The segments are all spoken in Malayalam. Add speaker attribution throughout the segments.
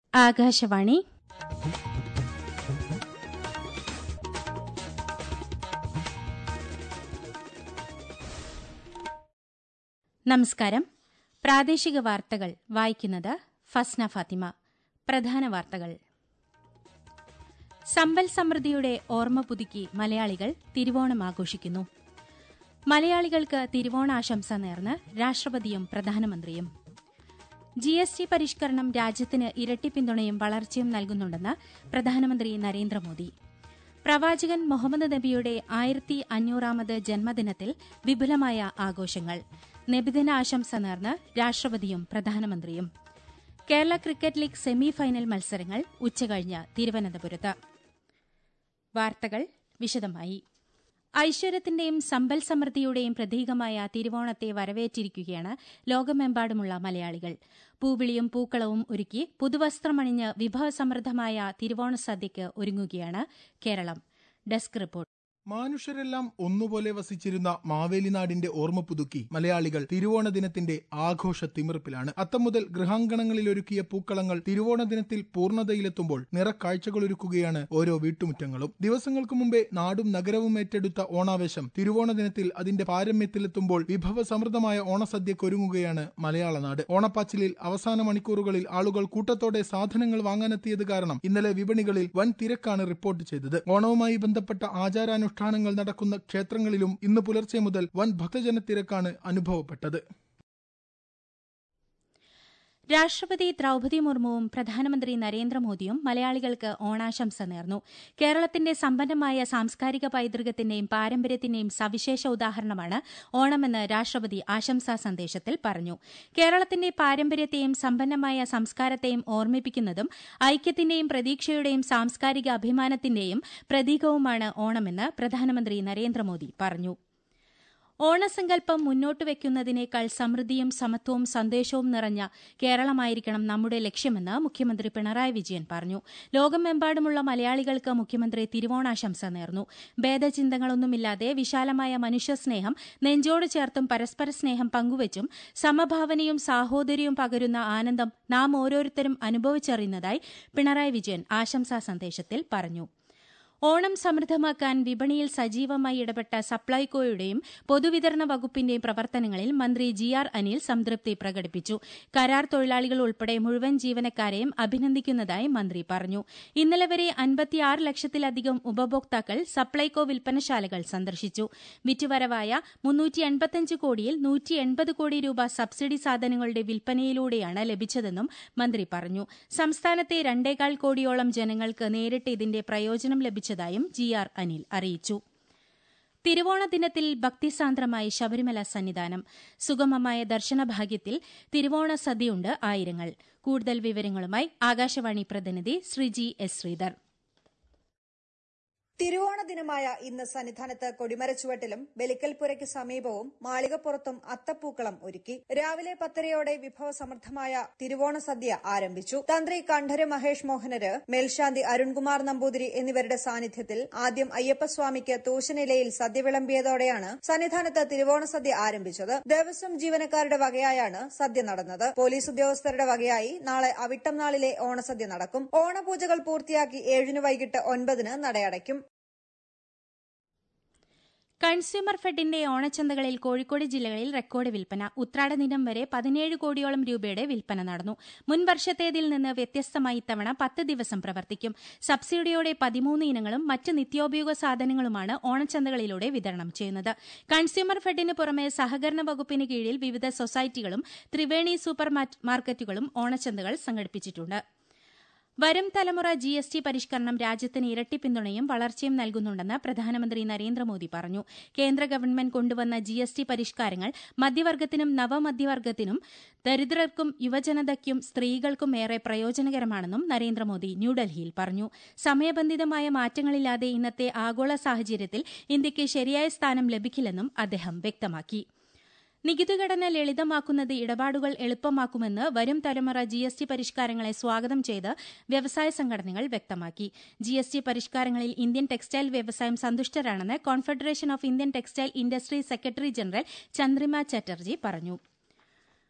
Speaker 1: ആകാശവാണി. നമസ്കാരം. പ്രാദേശിക വാർത്തകൾ വായിക്കുന്നത് ഫസ്ന ഫാത്തിമ. പ്രധാന വാർത്തകൾ. സമ്പൽ സമൃദ്ധിയുടെ ഓർമ്മ പുതുക്കി മലയാളികൾ തിരുവോണം ആഘോഷിക്കുന്നു. മലയാളികൾക്ക് തിരുവോണാശംസ നേർന്ന് രാഷ്ട്രപതിയും പ്രധാനമന്ത്രിയും. ജിഎസ്ടി പരിഷ്കരണം രാജ്യത്തിന് ഇരട്ടി പിന്തുണയും വളർച്ചയും നൽകുന്നുണ്ടെന്ന് പ്രധാനമന്ത്രി നരേന്ദ്രമോദി. പ്രവാചകൻ മുഹമ്മദ് നബിയുടെ 1500ാമത് ജന്മദിനത്തിൽ വിപുലമായ ആഘോഷങ്ങൾ. നബിദിന ആശംസ നേർന്ന് രാഷ്ട്രപതിയും പ്രധാനമന്ത്രിയും. Kerala cricket league semi final മത്സരങ്ങൾ ഉച്ചകഴിഞ്ഞ് തിരുവനന്തപുരത്ത്. വാർത്തകൾ വിശദമായി. ഐശ്വര്യത്തിന്റെയും സമ്പൽ സമൃദ്ധിയുടെയും പ്രതീകമായ തിരുവോണത്തെ വരവേറ്റിരിക്കുകയാണ് ലോകമെമ്പാടുമുള്ള മലയാളികൾ. പൂവിളിയും പൂക്കളവും ഒരുക്കി പുതുവസ്ത്രമണിഞ്ഞ് വിഭവസമൃദ്ധമായ തിരുവോണസദ്യയ്ക്ക് ഒരുങ്ങുകയാണ് കേരളം. Desk report.
Speaker 2: മനുഷ്യരെല്ലാം ഒന്നുപോലെ വസിച്ചിരുന്ന മാവേലിനാടിന്റെ ഓർമ്മ പുതുക്കി മലയാളികൾ തിരുവോണ ദിനത്തിന്റെ ആഘോഷ തിമിർപ്പിലാണ്. അത്തം മുതൽ ഗൃഹാങ്കണങ്ങളിൽ ഒരുക്കിയ പൂക്കളങ്ങൾ തിരുവോണ ദിനത്തിൽ പൂർണ്ണതയിലെത്തുമ്പോൾ നിറക്കാഴ്ചകളൊരുക്കുകയാണ് ഓരോ വീട്ടുമുറ്റങ്ങളും. ദിവസങ്ങൾക്ക് മുമ്പേ നാടും നഗരവും ഏറ്റെടുത്ത ഓണാവേശം തിരുവോണ ദിനത്തിൽ അതിന്റെ പാരമ്യത്തിലെത്തുമ്പോൾ വിഭവസമൃദ്ധമായ ഓണസദ്യക്കൊരുങ്ങുകയാണ് മലയാള നാട്. ഓണപ്പാച്ചിലിൽ അവസാന മണിക്കൂറുകളിൽ ആളുകൾ കൂട്ടത്തോടെ സാധനങ്ങൾ വാങ്ങാനെത്തിയത് കാരണം ഇന്നലെ വിപണികളിൽ വൻ തിരക്കാണ് റിപ്പോർട്ട് ചെയ്തത്. ഓണവുമായി ബന്ധപ്പെട്ട ആചാരാനുഷ്ഠാനങ്ങൾ നടക്കുന്ന ക്ഷേത്രങ്ങളിലും ഇന്ന് പുലർച്ചെ മുതൽ വൻ ഭക്തജനത്തിരക്കാണ് അനുഭവപ്പെട്ടത്.
Speaker 1: രാഷ്ട്രപതി ദ്രൌപദി മുർമുവും പ്രധാനമന്ത്രി നരേന്ദ്രമോദിയും മലയാളികൾക്ക് ഓണാശംസ നേർന്നു. കേരളത്തിന്റെ സമ്പന്നമായ സാംസ്കാരിക പൈതൃകത്തിന്റെയും പാരമ്പര്യത്തിന്റെയും സവിശേഷ ഉദാഹരണമാണ് ഓണമെന്ന് രാഷ്ട്രപതി ആശംസാ സന്ദേശത്തിൽ പറഞ്ഞു. കേരളത്തിന്റെ പാരമ്പര്യത്തെയും സമ്പന്നമായ സംസ്കാരത്തെയും ഓർമ്മിപ്പിക്കുന്നതും ഐക്യത്തിന്റെയും പ്രതീക്ഷയുടെയും സാംസ്കാരിക അഭിമാനത്തിന്റെയും പ്രതീകവുമാണ് ഓണമെന്ന് പ്രധാനമന്ത്രി നരേന്ദ്രമോദി പറഞ്ഞു. ഓണസങ്കല്പം മുന്നോട്ട് വയ്ക്കുന്നതിനേക്കാൾ സമൃദ്ധിയും സമത്വവും സന്ദേശവും നിറഞ്ഞ കേരളമായിരിക്കണം നമ്മുടെ ലക്ഷ്യമെന്ന് മുഖ്യമന്ത്രി പിണറായി വിജയൻ പറഞ്ഞു. ലോകമെമ്പാടുമുള്ള മലയാളികൾക്ക് മുഖ്യമന്ത്രി തിരുവോണാശംസ നേർന്നു. ഭേദചിന്തകളൊന്നുമില്ലാതെ വിശാലമായ മനുഷ്യസ്നേഹം നെഞ്ചോട് ചേർത്തും പരസ്പര സ്നേഹം പങ്കുവച്ചും സമഭാവനയും സാഹോദര്യവും പകരുന്ന ആനന്ദം നാം ഓരോരുത്തരും അനുഭവിച്ചറിയുന്നതായി പിണറായി വിജയൻ ആശംസാ സന്ദേശത്തിൽ പറഞ്ഞു. ഓണം സമൃദ്ധമാക്കാൻ വിപണിയിൽ സജീവമായി ഇടപെട്ട സപ്ലൈകോയുടെയും പൊതുവിതരണ വകുപ്പിന്റെയും പ്രവർത്തനങ്ങളിൽ മന്ത്രി ജി.ആർ. അനിൽ സംതൃപ്തി പ്രകടിപ്പിച്ചു. കരാർ തൊഴിലാളികൾ ഉൾപ്പെടെ മുഴുവൻ ജീവനക്കാരെയും അഭിനന്ദിക്കുന്നതായി മന്ത്രി പറഞ്ഞു. ഇന്നലെ വരെ 56 ലക്ഷത്തിലധികം ഉപഭോക്താക്കൾ സപ്ലൈകോ വിൽപ്പനശാലകൾ സന്ദർശിച്ചു. വിറ്റുവരവായ 385 കോടിയിൽ 180 കോടി രൂപ സബ്സിഡി സാധനങ്ങളുടെ വിൽപ്പനയിലൂടെയാണ് ലഭിച്ചതെന്നും മന്ത്രി പറഞ്ഞു. സംസ്ഥാനത്തെ 2.25 കോടിയോളം ജനങ്ങൾക്ക് നേരിട്ട് ഇതിന്റെ പ്രയോജനം ലഭിച്ചതായും ജി.ആർ. അനിൽ അറിയിച്ചു. തിരുവോണ ദിനത്തിൽ ഭക്തിസാന്ദ്രമായി ശബരിമല സന്നിധാനം. സുഗമമായ ദർശനഭാഗ്യത്തിൽ തിരുവോണ സദ്യയുണ്ട് ആയിരങ്ങൾ. കൂടുതൽ വിവരങ്ങളുമായി ആകാശവാണി പ്രതിനിധി ശ്രീജി എസ്. ശ്രീധർ.
Speaker 3: തിരുവോണ ദിനമായ ഇന്ന് സന്നിധാനത്ത് കൊടിമരച്ചുവട്ടിലും ബലിക്കൽപുരയ്ക്ക് സമീപവും മാളികപ്പുറത്തും അത്തപ്പൂക്കളം ഒരുക്കി. രാവിലെ 10:30 വിഭവസമൃദ്ധമായ തിരുവോണ സദ്യ ആരംഭിച്ചു. തന്ത്രി കണ്ഠര് മഹേഷ് മോഹനര്, മേൽശാന്തി അരുൺകുമാർ നമ്പൂതിരി എന്നിവരുടെ സാന്നിധ്യത്തിൽ ആദ്യം അയ്യപ്പസ്വാമിക്ക് തൂശനിലയിൽ സദ്യ വിളമ്പിയതോടെയാണ് സന്നിധാനത്ത് തിരുവോണ സദ്യ ആരംഭിച്ചത്. ദേവസ്വം ജീവനക്കാരുടെ വകയായാണ് സദ്യ നടന്നത്. പോലീസ് ഉദ്യോഗസ്ഥരുടെ വകയായി നാളെ അവിട്ടം നാളിലെ ഓണസദ്യ നടക്കും. ഓണപൂജകൾ പൂർത്തിയാക്കി 7 വൈകിട്ട് 9 നടയടയ്ക്കും.
Speaker 1: കൺസ്യൂമർ ഫെഡിന്റെ ഓണച്ചന്തകളിൽ കോഴിക്കോട് ജില്ലകളിൽ റെക്കോർഡ് വിൽപ്പന. ഉത്രാട ദിനം വരെ 17 കോടിയോളം രൂപയുടെ വിൽപ്പന നടന്നു. മുൻ വർഷത്തേതിൽ നിന്ന് വ്യത്യസ്തമായി ഇത്തവണ 10 ദിവസം പ്രവർത്തിക്കും. സബ്സിഡിയോടെ 13 ഇനങ്ങളും മറ്റ് നിത്യോപയോഗ സാധനങ്ങളുമാണ് ഓണച്ചന്തകളിലൂടെ വിതരണം ചെയ്യുന്നത്. കൺസ്യൂമർ ഫെഡിന് പുറമെ സഹകരണ വകുപ്പിന് കീഴിൽ വിവിധ സൊസൈറ്റികളും ത്രിവേണി സൂപ്പർ മാർക്കറ്റുകളും ഓണച്ചന്തകൾ സംഘടിപ്പിച്ചിട്ടുണ്ട്. വരും തലമുറ ജിഎസ്ടി പരിഷ്കരണം രാജ്യത്തിന് ഇരട്ടി പിന്തുണയും വളർച്ചയും നൽകുന്നുണ്ടെന്ന് പ്രധാനമന്ത്രി നരേന്ദ്രമോദി പറഞ്ഞു. കേന്ദ്ര ഗവൺമെന്റ് കൊണ്ടുവന്ന ജിഎസ്ടി പരിഷ്കാരങ്ങൾ മധ്യവർഗത്തിനും നവമധ്യവർഗത്തിനും ദരിദ്രർക്കും യുവജനതയ്ക്കും സ്ത്രീകൾക്കും ഏറെ പ്രയോജനകരമാണെന്നും നരേന്ദ്രമോദി ന്യൂഡൽഹിയിൽ പറഞ്ഞു. സമയബന്ധിതമായ മാറ്റങ്ങളില്ലാതെ ഇന്നത്തെ ആഗോള സാഹചര്യത്തിൽ ഇന്ത്യയ്ക്ക് ശരിയായ സ്ഥാനം ലഭിക്കില്ലെന്നും അദ്ദേഹം വ്യക്തമാക്കി. നികുതിഘടന ലളിതമാക്കുന്നത് ഇടപാടുകൾ എളുപ്പമാക്കുമെന്ന് വരും തലമുറ ജിഎസ്ടി പരിഷ്കാരങ്ങളെ സ്വാഗതം ചെയ്ത് വ്യവസായ സംഘടനകൾ വ്യക്തമാക്കി. ജിഎസ്ടി പരിഷ്കാരങ്ങളിൽ ഇന്ത്യൻ ടെക്സ്റ്റൈൽ വ്യവസായം സന്തുഷ്ടരാണെന്ന് confederation of Indian textile industry secretary general Chandrima Chatterjee പറഞ്ഞു.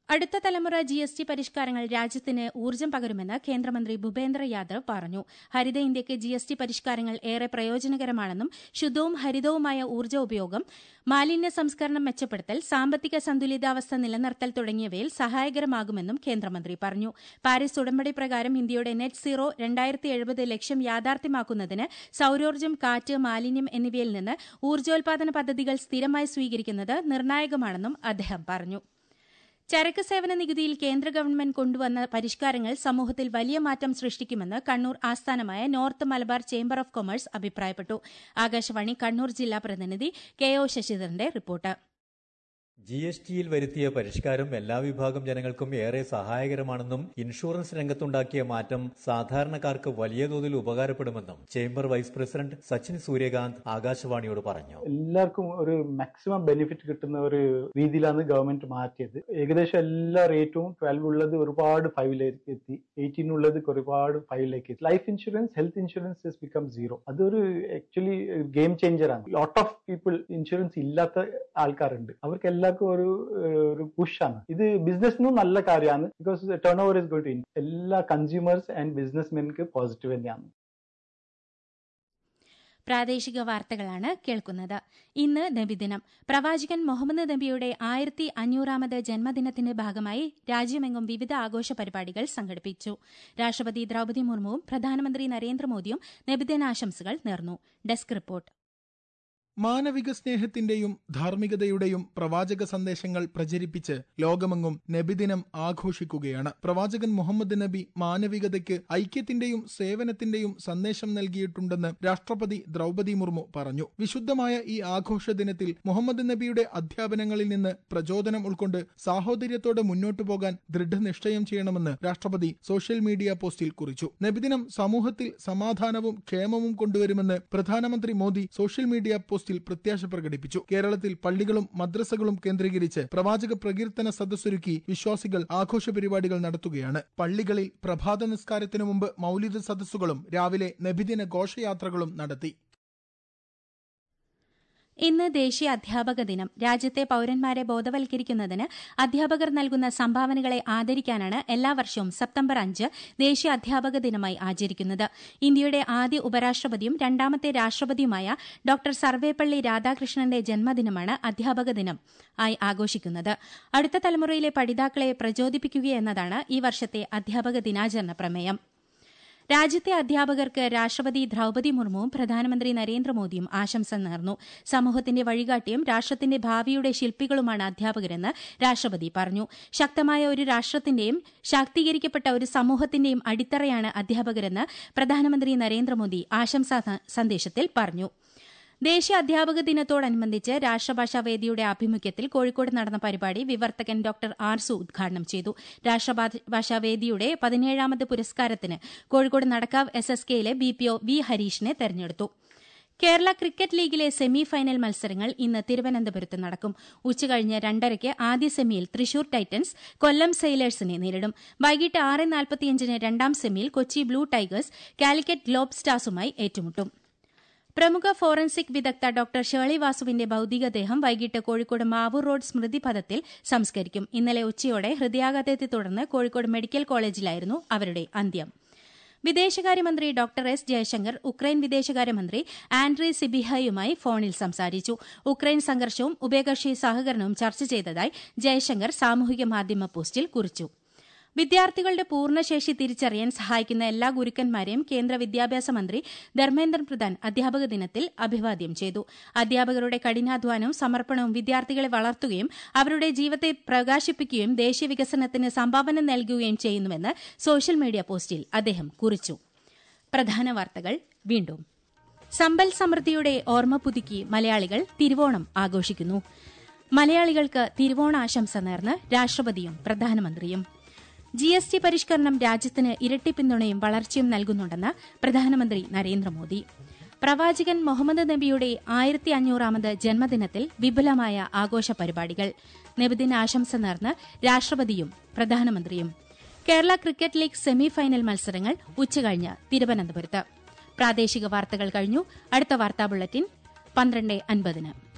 Speaker 1: അടുത്ത തലമുറ GST പരിഷ്കാരങ്ങൾ രാജ്യത്തിന് ഊർജ്ജം പകരുമെന്ന് കേന്ദ്രമന്ത്രി ഭൂപേന്ദ്ര യാദവ് പറഞ്ഞു. ഹരിത ഇന്ത്യയ്ക്ക് GST പരിഷ്കാരങ്ങൾ ഏറെ പ്രയോജനകരമാണെന്നും ശുദ്ധവും ഹരിതവുമായ ഊർജ്ജ ഉപയോഗം, മാലിന്യ സംസ്കരണം മെച്ചപ്പെടുത്തൽ, സാമ്പത്തിക സന്തുലിതാവസ്ഥ നിലനിർത്തൽ തുടങ്ങിയവയിൽ സഹായകരമാകുമെന്നും കേന്ദ്രമന്ത്രി പറഞ്ഞു. പാരീസ് ഉടമ്പടി പ്രകാരം ഇന്ത്യയുടെ നെറ്റ് സീറോ 2070 ലക്ഷ്യം യാഥാർത്ഥ്യമാക്കുന്നതിന് സൌരോർജ്ജം, കാറ്റ്, മാലിന്യം എന്നിവയിൽ നിന്ന് ഊർജ്ജോൽപാദന പദ്ധതികൾ സ്ഥിരമായി സ്വീകരിക്കുന്നത് നിർണായകമാണെന്നും അദ്ദേഹം പറഞ്ഞു. ചരക്ക് സേവന നികുതിയിൽ കേന്ദ്ര ഗവൺമെന്റ് കൊണ്ടുവന്ന പരിഷ്കാരങ്ങൾ സമൂഹത്തിൽ വലിയ മാറ്റം സൃഷ്ടിക്കുമെന്ന് കണ്ണൂർ ആസ്ഥാനമായ north Malabar chamber of commerce അഭിപ്രായപ്പെട്ടു. ആകാശവാണി കണ്ണൂർ ജില്ലാ പ്രതിനിധി KO ശശിധരന്റെ റിപ്പോർട്ട്.
Speaker 4: GSTയിൽ വരുത്തിയ പരിഷ്കാരം എല്ലാ വിഭാഗം ജനങ്ങൾക്കും ഏറെ സഹായകരമാണെന്നും ഇൻഷുറൻസ് രംഗത്തുണ്ടാക്കിയ മാറ്റം സാധാരണക്കാർക്ക് വലിയ തോതിൽ ഉപകാരപ്പെടുമെന്നും chamber vice president Sachin Suryakant ആകാശവാണിയോട് പറഞ്ഞു.
Speaker 5: എല്ലാവർക്കും ഒരു മാക്സിമം ബെനിഫിറ്റ് കിട്ടുന്ന ഒരു രീതിയിലാണ് ഗവൺമെന്റ് മാറ്റിയത്. ഏകദേശം എല്ലാ റേറ്റും 12 ഉള്ളത് ഒരുപാട് 5ലേക്ക് എത്തി, 18 ഉള്ളത് ഒരുപാട് 5ലേക്ക് എത്തി. Life insurance, health insurance become 0. അതൊരു ആക്ച്വലി ഗെയിം ചേഞ്ചറാണ്. ലോട്ട് ഓഫ് പീപ്പിൾ ഇൻഷുറൻസ് ഇല്ലാത്ത ആൾക്കാരുണ്ട്, അവർക്ക് എല്ലാവർക്കും ഒരു പുഷാണ്. ഇത് ബിസിനസിനും നല്ല കാര്യമാണ്. Because turn over is going to എല്ലാ കൺസ്യൂമേഴ്സ് ആൻഡ് ബിസിനസ്മെൻക്ക് പോസിറ്റീവ് തന്നെയാണ്.
Speaker 1: പ്രാദേശിക വാർത്തകളാണ് കേൾക്കുന്നത്. ഇന്ന് നബിദിനം. പ്രവാചകൻ മുഹമ്മദ് നബിയുടെ 1500ാമത് ജന്മദിനത്തിന്റെ ഭാഗമായി രാജ്യമെങ്ങും വിവിധ ആഘോഷ പരിപാടികൾ സംഘടിപ്പിച്ചു. രാഷ്ട്രപതി ദ്രൌപദി മുർമുവും പ്രധാനമന്ത്രി നരേന്ദ്രമോദിയും നബിദിനാശംസകൾ നേർന്നു. Desk report.
Speaker 2: മാനവിക സ്നേഹത്തിന്റെയും ധാർമ്മികതയുടെയും പ്രവാചക സന്ദേശങ്ങൾ പ്രചരിപ്പിച്ച് ലോകമെങ്ങും നബിദിനം ആഘോഷിക്കുകയാണ്. പ്രവാചകൻ മുഹമ്മദ് നബി മാനവികതയ്ക്ക് ഐക്യത്തിന്റെയും സേവനത്തിന്റെയും സന്ദേശം നൽകിയിട്ടുണ്ടെന്ന് രാഷ്ട്രപതി ദ്രൌപദി മുർമു പറഞ്ഞു. വിശുദ്ധമായ ഈ ആഘോഷ ദിനത്തിൽ മുഹമ്മദ് നബിയുടെ അധ്യാപനങ്ങളിൽ നിന്ന് പ്രചോദനം ഉൾക്കൊണ്ട് സാഹോദര്യത്തോടെ മുന്നോട്ടു പോകാൻ ദൃഢനിശ്ചയം ചെയ്യണമെന്ന് രാഷ്ട്രപതി സോഷ്യൽ മീഡിയ പോസ്റ്റിൽ കുറിച്ചു. നബിദിനം സമൂഹത്തിൽ സമാധാനവും ക്ഷേമവും കൊണ്ടുവരുമെന്ന് പ്രധാനമന്ത്രി മോദി സോഷ്യൽ മീഡിയ പോസ്റ്റിൽ പ്രത്യാശ പ്രകടിപ്പിച്ചു. കേരളത്തിൽ പള്ളികളും മദ്രസകളും കേന്ദ്രീകരിച്ച് പ്രവാചക പ്രകീർത്തന സദസ്സൊരുക്കി വിശ്വാസികൾ ആഘോഷ പരിപാടികൾ നടത്തുകയാണ്. പള്ളികളിൽ പ്രഭാത നിസ്കാരത്തിനു മുമ്പ് മൗലിദ് സദസ്സുകളും രാവിലെ നബിദിന ഘോഷയാത്രകളും നടത്തി.
Speaker 1: ഇന്ന് ദേശീയ അധ്യാപക ദിനം. രാജ്യത്തെ പൌരന്മാരെ ബോധവൽക്കരിക്കുന്നതിന് അധ്യാപകർ നൽകുന്ന സംഭാവനകളെ ആദരിക്കാനാണ് എല്ലാ വർഷവും സെപ്റ്റംബർ 5 ദേശീയ അധ്യാപക ദിനമായി ആചരിക്കുന്നത്. ഇന്ത്യയുടെ ആദ്യ ഉപരാഷ്ട്രപതിയും രണ്ടാമത്തെ രാഷ്ട്രപതിയുമായ ഡോക്ടർ സർവേപ്പള്ളി രാധാകൃഷ്ണന്റെ ജന്മദിനമാണ് അധ്യാപക ദിനം ആയി ആഘോഷിക്കുന്നത്. അടുത്ത തലമുറയിലെ പഠിതാക്കളെ പ്രചോദിപ്പിക്കുകയെന്നതാണ് ഈ വർഷത്തെ അധ്യാപക ദിനാചരണ പ്രമേയം. രാജ്യത്തെ അധ്യാപകർക്ക് രാഷ്ട്രപതി ദ്രൌപദി മുർമുവും പ്രധാനമന്ത്രി നരേന്ദ്രമോദിയും ആശംസ നേർന്നു. സമൂഹത്തിന്റെ വഴികാട്ടിയും രാഷ്ട്രത്തിന്റെ ഭാവിയുടെ ശില്പികളുമാണ് അധ്യാപകരെന്ന് രാഷ്ട്രപതി പറഞ്ഞു. ശക്തമായ ഒരു രാഷ്ട്രത്തിന്റെയും ശാക്തീകരിക്കപ്പെട്ട ഒരു സമൂഹത്തിന്റെയും അടിത്തറയാണ് അധ്യാപകരെന്ന് പ്രധാനമന്ത്രി നരേന്ദ്രമോദി ആശംസാ സന്ദേശത്തിൽ പറഞ്ഞു. ദേശീയ അധ്യാപക ദിനത്തോടനുബന്ധിച്ച് രാഷ്ട്രഭാഷാവേദിയുടെ ആഭിമുഖ്യത്തിൽ കോഴിക്കോട് നടന്ന പരിപാടി വിവർത്തകൻ ഡോക്ടർ ആർസു ഉദ്ഘാടനം ചെയ്തു. രാഷ്ട്രഭാഷാവേദിയുടെ 17ാമത് പുരസ്കാരത്തിന് കോഴിക്കോട് നടക്കാവ് SSKയിലെ BPO V ഹരീഷിനെ തെരഞ്ഞെടുത്തു. കേരള ക്രിക്കറ്റ് ലീഗിലെ സെമി ഫൈനൽ മത്സരങ്ങൾ ഇന്ന് തിരുവനന്തപുരത്ത് നടക്കും. ഉച്ചകഴിഞ്ഞ് 2:30 ആദ്യ സെമിയിൽ തൃശൂർ ടൈറ്റൻസ് കൊല്ലം സെയിലേഴ്സിനെ നേരിടും. വൈകിട്ട് 6:45 രണ്ടാം സെമിയിൽ Kochi blue tigers Calicut globe സ്റ്റാർസുമായി ഏറ്റുമുട്ടും. പ്രമുഖ ഫോറൻസിക് വിദഗ്ധ ഡോക്ടർ ഷേർളി വാസുവിന്റെ ഭൌതികദേഹം വൈകിട്ട് കോഴിക്കോട് മാവൂർ റോഡ് സ്മൃതിപഥത്തിൽ സംസ്കരിക്കും. ഇന്നലെ ഉച്ചയോടെ ഹൃദയാഘാതത്തെ തുടർന്ന് കോഴിക്കോട് മെഡിക്കൽ കോളേജിലായിരുന്നു അവരുടെ അന്ത്യം. വിദേശകാര്യമന്ത്രി ഡോക്ടർ S ജയശങ്കർ ഉക്രൈൻ വിദേശകാര്യമന്ത്രി ആൻഡ്രി സിബിഹയുമായി ഫോണിൽ സംസാരിച്ചു. ഉക്രൈൻ സംഘർഷവും ഉഭയകക്ഷി സഹകരണവും ചർച്ച ചെയ്തതായി ജയശങ്കർ സാമൂഹിക മാധ്യമ പോസ്റ്റിൽ കുറിച്ചു. വിദ്യാർത്ഥികളുടെ പൂർണ്ണശേഷി തിരിച്ചറിയാൻ സഹായിക്കുന്ന എല്ലാ ഗുരുക്കന്മാരെയും കേന്ദ്ര വിദ്യാഭ്യാസ മന്ത്രി ധർമ്മേന്ദ്ര പ്രധാൻ അധ്യാപക ദിനത്തിൽ അഭിവാദ്യം ചെയ്തു. അധ്യാപകരുടെ കഠിനാധ്വാനവും സമർപ്പണവും വിദ്യാർത്ഥികളെ വളർത്തുകയും അവരുടെ ജീവിതത്തെ പ്രകാശിപ്പിക്കുകയും ദേശീയ വികസനത്തിന് സംഭാവന നൽകുകയും ചെയ്യുന്നുവെന്ന് സോഷ്യൽ മീഡിയ പോസ്റ്റിൽ അദ്ദേഹം കുറിച്ചു. പ്രധാന വാർത്തകൾ വീണ്ടും. സമ്പൽ സമൃദ്ധിയുടെ ഓർമ്മ പുതുക്കി മലയാളികൾ തിരുവോണം ആഘോഷിക്കുന്നു. മലയാളികൾക്ക് തിരുവോണാശംസ നേർന്ന് രാഷ്ട്രപതിയും പ്രധാനമന്ത്രിയും. GST പരിഷ്കരണം രാജ്യത്തിന് ഇരട്ടി പിന്തുണയും വളർച്ചയും നൽകുന്നുണ്ടെന്ന് പ്രധാനമന്ത്രി നരേന്ദ്രമോദി. പ്രവാചകൻ മുഹമ്മദ് നബിയുടെ 1500ാമത് ജന്മദിനത്തിൽ വിപുലമായ ആഘോഷ പരിപാടികൾ. നബിദിനാശംസ നേർന്ന് രാഷ്ട്രപതിയും പ്രധാനമന്ത്രിയും. Kerala cricket league semi final മത്സരങ്ങൾ ഉച്ചകഴിഞ്ഞ് തിരുവനന്തപുരത്ത്. പ്രാദേശിക വാർത്തകൾ കഴിഞ്ഞു. അടുത്ത വാർത്താ ബുള്ളറ്റിൻ 12:50.